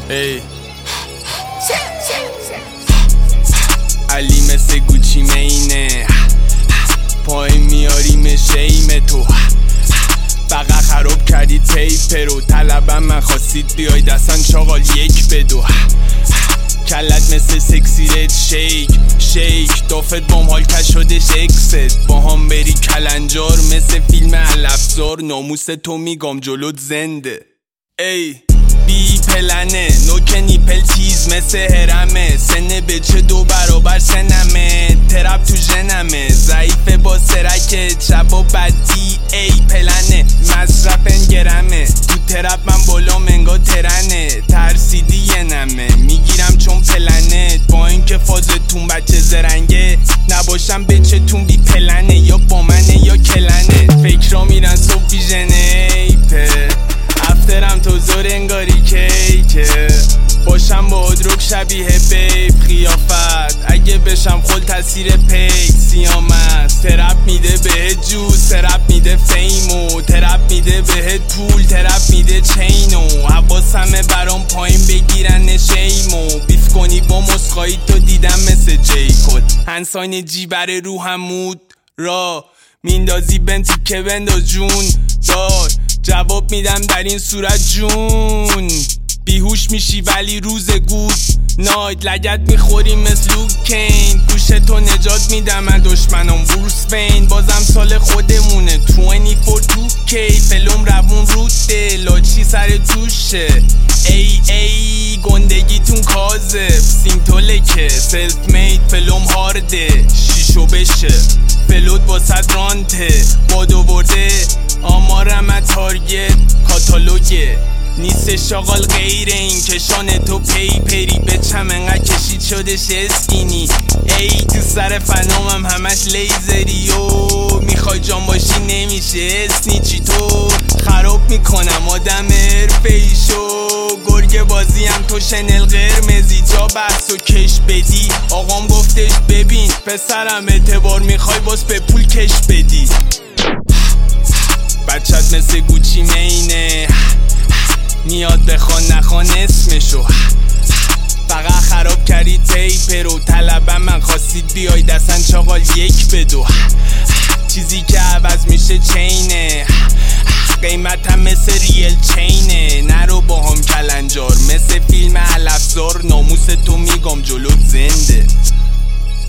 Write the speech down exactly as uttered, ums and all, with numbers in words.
ای علی مثل گوچی مینه پایین میاری شیم تو فقط خراب کردی تیپ رو طلبم من خواستید بیای دستان چاقال یک بدو کلت مثل سکسی رد شیک شیک دافت بام حال کش شدش اکست با هم بری کلنجار مثل فیلم علفزار ناموس تو میگم جلوت زنده ای بی پلنه نوک نیپل چیز مثل هرمه سنه بچه دو برابر سنمه ترپ تو جنمه ضعیفه با سرکه شب و بدی ای پلنه مصرف انگرمه تو ترپ من بالا منگا ترنه ترسیدی یه نمه میگیرم چون پلنه با اینکه فازتون بچه زرنگه نباشم بچه‌تون بی پلنه یا با منه یا کلنه فکرا میرن صبح ویژنه ایپه افترم تو زور انگاری کیکه باشم با ادروک شبیه بیب خیافت اگه بشم خل تاثیر پیک سیامست ترپ میده بهت جوز ترپ میده فیمو ترپ میده بهت پول ترپ میده چینو حواسمه برام پایین بگیرن شیمو بیف کنی با مسخایی تو دیدم مثل جیکوت هنساین جیبر رو همود را میندازی بنتی که بنداز جون دار جواب میدم در این صورت جون بیهوش میشی ولی روز گود نایت لگت میخوری مثل لوکین گوشتو نجات میدم من دشمنم بروس وین بازم سال خودمونه بیست و چهار تو کی فلوم روون روده لاچی سر توشه ای ای گندگیتون کاذب سیمتوله که سلف مید فلوم هارده شیشو بشه فلوت با صد رانته بادو برده آمارم تارگت کاتالوگه نیست شاغال غیر این کشان تو پی پری به چمنقه کشید شدش اسکینی ای تو سر فنامم همش لیزری و میخوای جان باشی نمیشه اسنیچی تو خراب میکنم آدم حرفه‌ایشو گرگ بازی هم تو شنل قرمزی جا بحث و کش بدی آقام گفتش ببین پسرم اعتبار میخوای باز به پول کش بدی بچت مثل گوچی مینه میاد بخوان نخوان اسمشو فقط خراب کردی تیپ رو طلبم من خواستید بیای دستن چاقال یک بدو چیزی که عوض میشه چینه قیمتم مثل ریل چین